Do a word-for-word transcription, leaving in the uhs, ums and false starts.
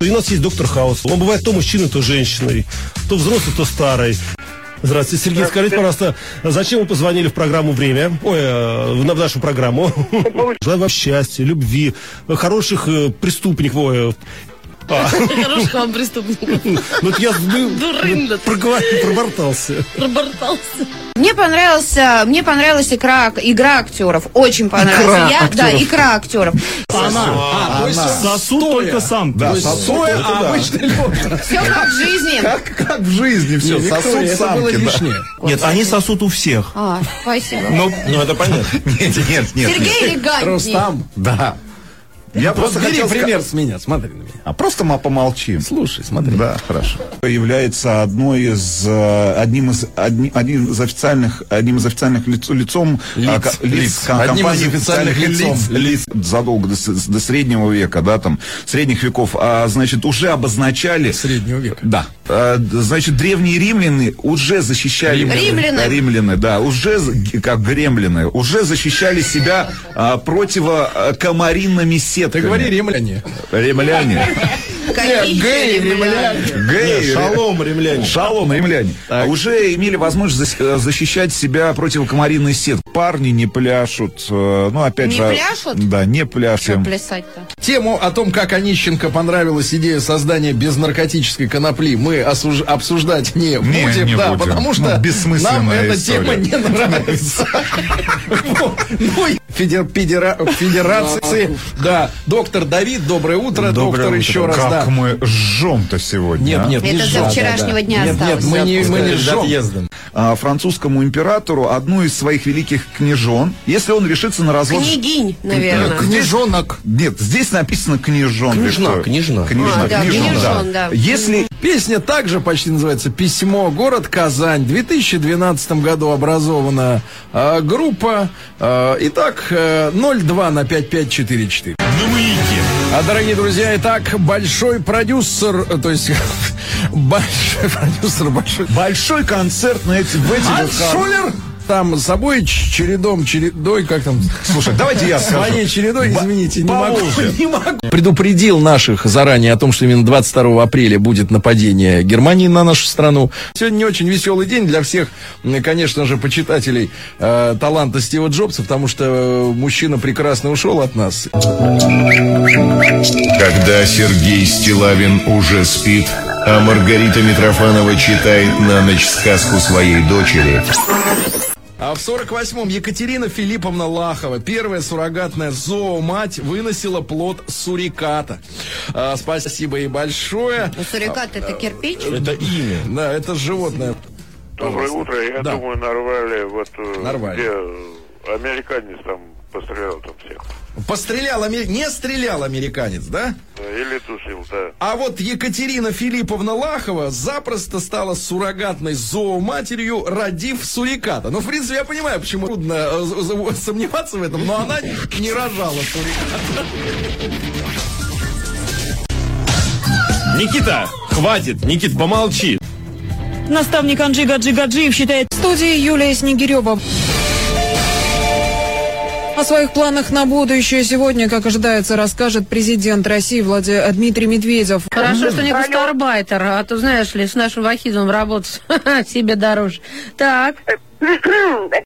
И у нас есть доктор Хаус. Он бывает то мужчиной, то женщиной. То взрослый, то старый. Здравствуйте, Сергей. Здравствуйте. Скажите, пожалуйста, зачем вы позвонили в программу «Время»? Ой, в нашу программу. Желаю вам счастья, любви, хороших преступников. Ой, А. Хороших вам преступников. Ну, я ну, проговорил, пробортался. Пробортался. Мне понравился, мне понравилась игра, игра актеров. Очень понравилась. Я, да, игра актеров. Она. А, то есть сосуд только сам. Да, сосуд, а обычный лед. Все как в жизни. Как, как в жизни все. Сосуд самки. Да. Нет, они сосут у всех. А, спасибо. Ну, ну это понятно. Нет, нет, нет. Сергей элегантнее. Рустам. Да. Я просто Бери хотел пример ска... с меня, смотри на меня. А просто мы помолчим. Слушай, смотри. Да, хорошо. Является одной из одним из одним, одним из официальных одним из официальных лиц, лицом лиц, а, лиц, лиц. компании, одним из официальных лиц, лиц задолго до, до среднего века, да, там средних веков, а, значит, уже обозначали среднего века. Да. А, значит, древние римляне уже защищали римляне, римляне да, уже как гремлины, уже защищали себя а, противокомаринными сетками. Ты говори римляне. Римляне. Какие гей, римляне. Гей, шалом, римляне. Шалом, римляне. Так. Уже имели возможность защищать себя против комаринной сетки. Парни не пляшут. Ну, опять не же... Не пляшут? Да, не пляшем. Что плясать-то? Тему о том, как Онищенко понравилась идея создания безнаркотической конопли, мы осуж... обсуждать не, не будем, не да, будем. потому что ну, нам эта история. тема не нравится. Федерации, да. Доктор Давид, доброе утро. Доктор, еще раз, да. Как мы жжем-то сегодня. Нет, нет, это за вчерашнего дня осталось. Нет, мы не, мы не жжем. А, французскому императору одну из своих великих княжон, если он решится на развод... Княгинь, наверное. Княжонок. Нет, здесь написано княжон. Княжна, княжна. Княжна, а, да, княжон, княжон, да. да. Если... Песня также почти называется «Письмо». Город Казань. В две тысячи двенадцатом году образована э, группа. Э, итак, э, ноль два на пять пять четыре четыре. А, дорогие друзья, итак, большой продюсер, то есть большой продюсер, большой... Большой концерт на эти, в эти Шулер! Там с собой чередом, чередой, как там? Слушай, давайте я скажу. Своей чередой, извините, не могу, Поволжье. не могу. Предупредил наших заранее о том, что именно двадцать второго апреля будет нападение Германии на нашу страну. Сегодня не очень веселый день для всех, конечно же, почитателей э, таланта Стива Джобса, потому что мужчина прекрасно ушел от нас. Когда Сергей Стиллавин уже спит, а Маргарита Митрофанова читает на ночь сказку своей дочери. А в сорок восьмом Екатерина Филипповна Лахова, первая суррогатная зоомать, выносила плод суриката. А, спасибо ей большое. Ну, сурикат это кирпич? Это имя. Да, это животное. Доброе утро. Я да. думаю, нарвали, вот нарвали. Где американец там пострелял там всех. Пострелял, не стрелял американец, да? Или тушил, да. А вот Екатерина Филипповна Лахова запросто стала суррогатной зооматерью, родив суриката. Ну, в принципе, я понимаю, почему трудно сомневаться в этом, но она не рожала суриката. Никита, хватит, Никит, помолчи. Наставник Анджи Гаджи Гаджиев считает... В студии Юлия Снегирева. О своих планах на будущее сегодня, как ожидается, расскажет президент России Владимир Дмитрий Медведев. Хорошо, что не гастарбайтер, а то, знаешь ли, с нашим Вахидовым работать себе дороже. Так.